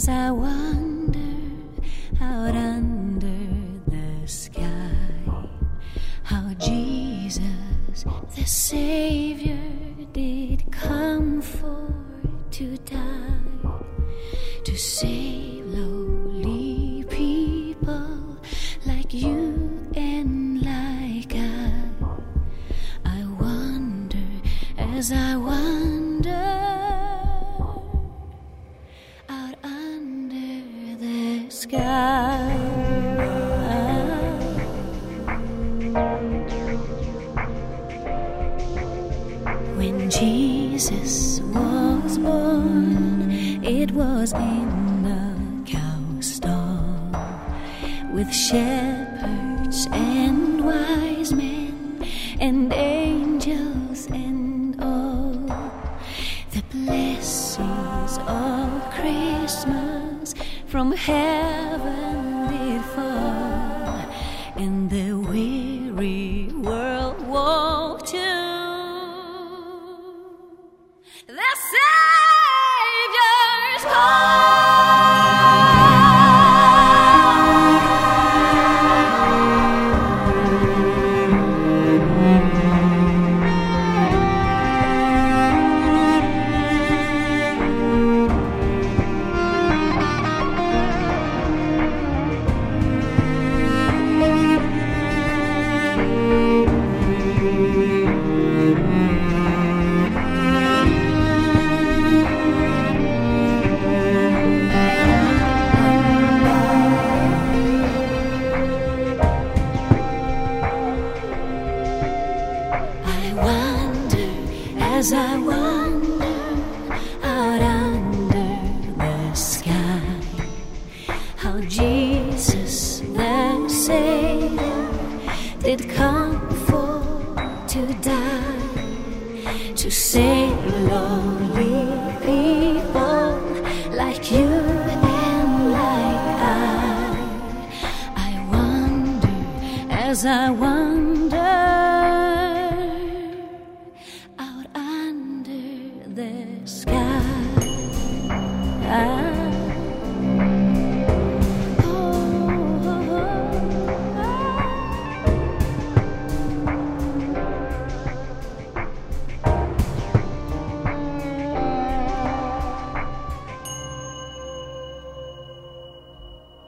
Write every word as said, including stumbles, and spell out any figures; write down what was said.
as I wander out under the sky, how Jesus, the Savior, did come for to die, to save lowly people like you and like I. I wonder as I wander out under the sky. When Jesus was born, it was in a cow stall, with shepherds and wise men and angels and all. The blessings of Christmas from heaven did fall, and the weary world woke to the Savior's call. As I wander out under the sky, how Jesus, the Savior, did come for to die, to save lonely people like you and like I. I wonder as I wonder